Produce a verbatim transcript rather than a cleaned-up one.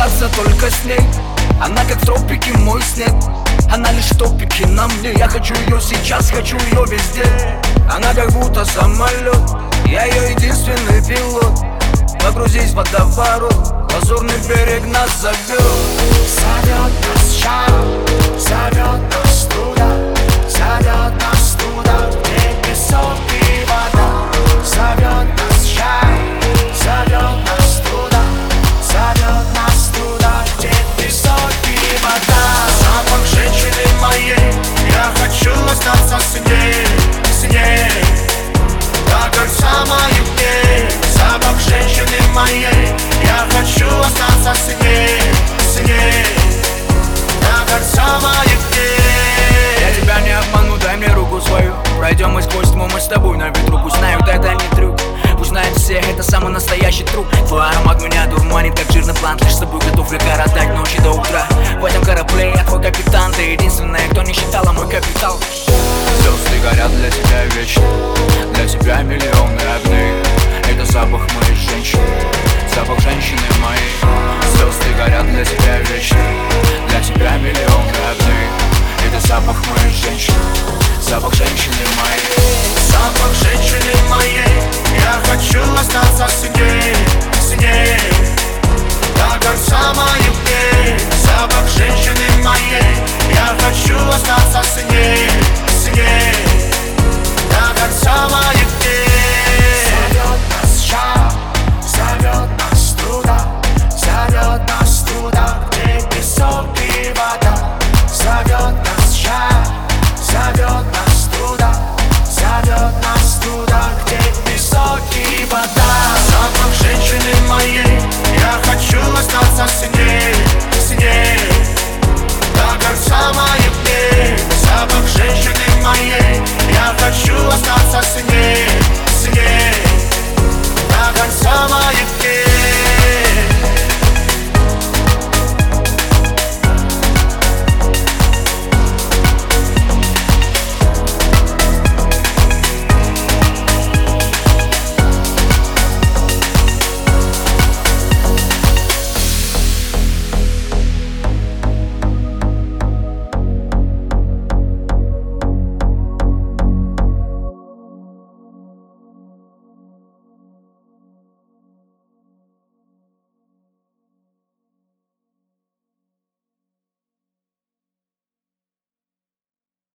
остаться только с ней. Она как в тропике мой снег, она лишь в топике на мне. Я хочу ее сейчас, хочу ее везде. Она как будто самолет, я ее единственный пилот. Погрузись в водоворот, лазурный берег нас зовет. Зовет нас чар, зовет нас туда, зовет нас туда, где песок и вода. Зовет нас чар, зовет нас туда, зовет нас туда, где песок и вода. Запах женщины моей, я хочу остаться с ней, с ней, до конца моих дней. Запах женщины моей, я хочу остаться с ней, с ней, до конца моих дней. Я тебя не обману, дай мне руку свою. Пройдем мы сквозь тьму, мы с тобой на ветру. Пусть знают, это не трюк, пусть знают все, это самый настоящий труп. Твой аромат меня дурманит, как жирный плант. Лишь с тобой готов я коротать ночи до утра. В этом корабле я твой капитан, ты единственная, кто не считала мой капитал. Звезды горят для тебя вечно, для тебя миллионы огней. Это запах моей женщины, запах женщины моей. Звезды горят для тебя вечно, для тебя миллионы огней. Это запах моей женщины, запах женщины моей. Запах женщины моей, я хочу остаться с ней,